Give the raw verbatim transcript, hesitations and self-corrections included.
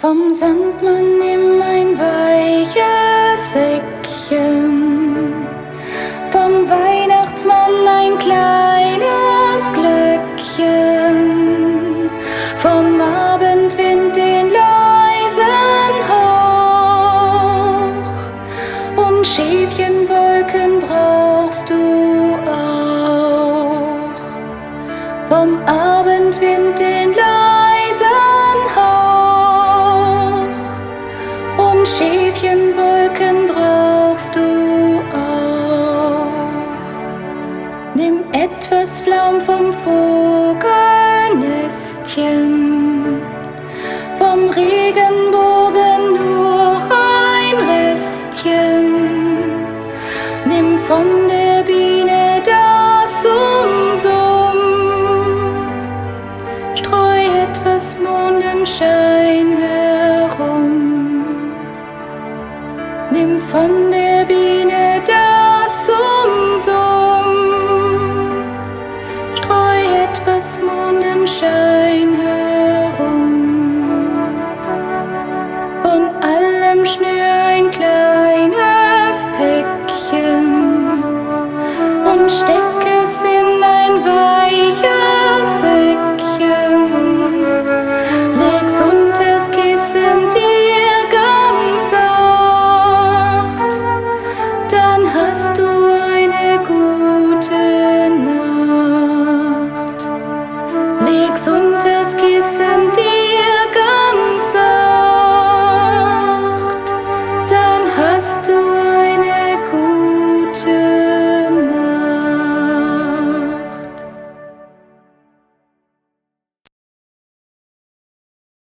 Vom Sandmann nimm ein weiches Säckchen, vom Weihnachtsmann ein kleines Glöckchen, vom Abendwind den leisen Hauch und Schäfchenwolken brauchst du auch. Vom Abendwind den leisen Hauch und Schäfchenwolken brauchst du auch. Nimm etwas Flaum vom Vogelnestchen, vom Regenbogen nur ein Restchen. Nimm von der Biene das Sumsum, streu etwas Mondenschein herum. Nimm von der Biene das Sumsum, streu etwas Mondenschein herum.